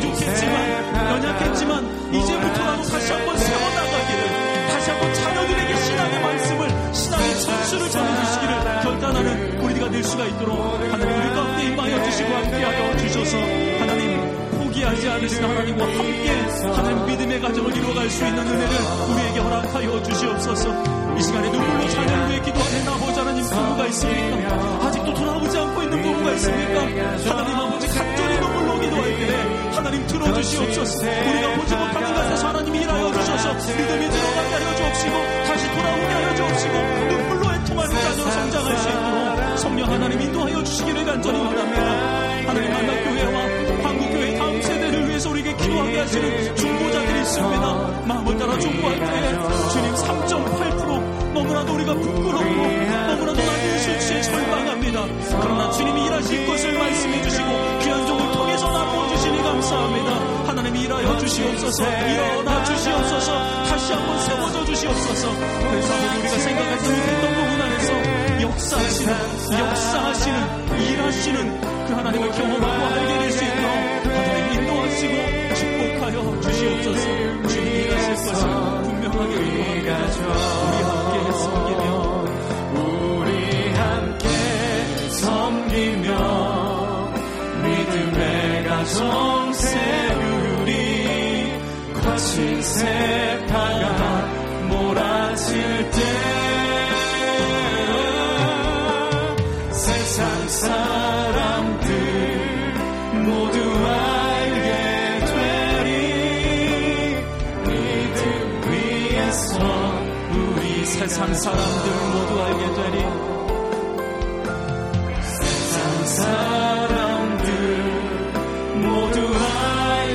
부족했지만 연약했지만 이제부터라도 다시 한번 세워나가기를, 다시 한번 자녀들에게 신앙의 말씀을, 신앙의 천수를 전해주시기를 결단하는 우리가 될 수가 있도록 하나님 우리 가운데 임하여 주시고 함께하여 주셔서 하나님 포기하지 않으신 하나님과 함께 하나님 믿음의 가정을 이루어갈 수 있는 은혜를 우리에게 허락하여 주시옵소서. 이 시간에 눈물로 자녀를 위해 기도하는 아버지 하나님 부부가 있습니까? 아직도 돌아오지 않고 있는 부부가 있습니까? 하나님 아버지 간절히 눈물로 기도할 때 하나님 들어주시옵소서. 우리가 보지 못하는 곳에서 하나님이 일하여 주셔서 믿음이 들어가게 하여 주옵시고 다시 돌아오게 하여 주옵시고 눈물로 애통하는 자녀 성장할 수 있도록 성령 하나님 인도하여 주시기를 간절히 원합니다. 하나님 만나교회와 한국교회 다음 세대를 위해서 우리에게 기도하게 하시는 중보자들이 있습니다. 마음을 따라 중보할 때 주님 삼 점 팔 퍼센트 너무나도 우리가 부끄럽고 너무나도 낮은 수치에 절망합니다. 그러나 주님이 일하실 것을 말씀해 주시고 귀한 종을 통해서 나누어 주시니 감사합니다. 하나님이 일하여 주시옵소서. 일어나 주시옵소서. 다시 한번 세워져 주시옵소서. 그래서 우리가 생각하지 못했던 부분 안에서 역사하시는 역사하시는 일하시는 그 하나님을 경험하고 알게 될 수 있도록 하나님 인도하시고 축복하여 주시옵소서. 주님이 일하실 것을 분명하게 믿습니다. 우리 함께 섬기며 우리 함께 섬기며 믿음의 가정 세우리. 거친 세파가 몰아칠 때 세상 사람들 모두 알게 되리. 믿음 위에서 우리 세상 사람들 모두 알게 되리. 세상 사람들 모두 알게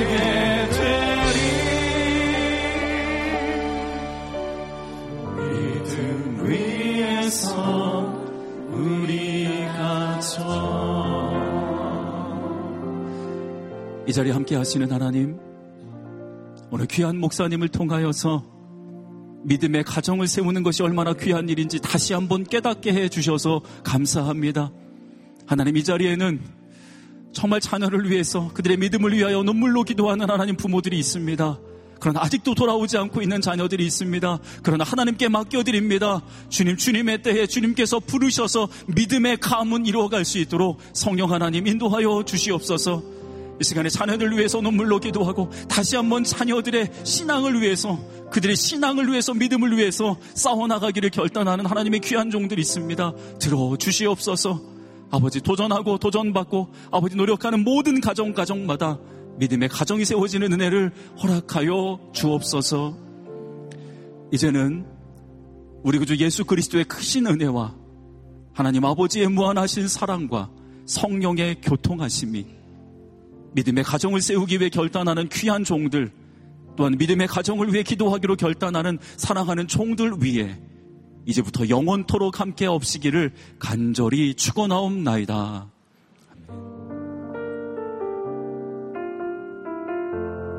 이 자리에 함께 하시는 하나님, 오늘 귀한 목사님을 통하여서 믿음의 가정을 세우는 것이 얼마나 귀한 일인지 다시 한번 깨닫게 해주셔서 감사합니다. 하나님, 이 자리에는 정말 자녀를 위해서 그들의 믿음을 위하여 눈물로 기도하는 하나님 부모들이 있습니다. 그러나 아직도 돌아오지 않고 있는 자녀들이 있습니다. 그러나 하나님께 맡겨드립니다. 주님, 주님의 때에 주님께서 부르셔서 믿음의 가문 이루어갈 수 있도록 성령 하나님 인도하여 주시옵소서. 이 시간에 자녀들 위해서 눈물로 기도하고 다시 한번 자녀들의 신앙을 위해서, 그들의 신앙을 위해서, 믿음을 위해서 싸워나가기를 결단하는 하나님의 귀한 종들이 있습니다. 들어주시옵소서. 아버지, 도전하고 도전받고 아버지 노력하는 모든 가정 가정마다 믿음의 가정이 세워지는 은혜를 허락하여 주옵소서. 이제는 우리 구주 예수 그리스도의 크신 은혜와 하나님 아버지의 무한하신 사랑과 성령의 교통하심이 믿음의 가정을 세우기 위해 결단하는 귀한 종들, 또한 믿음의 가정을 위해 기도하기로 결단하는 사랑하는 종들 위에 이제부터 영원토록 함께 없시기를 간절히 축원하옵나이다.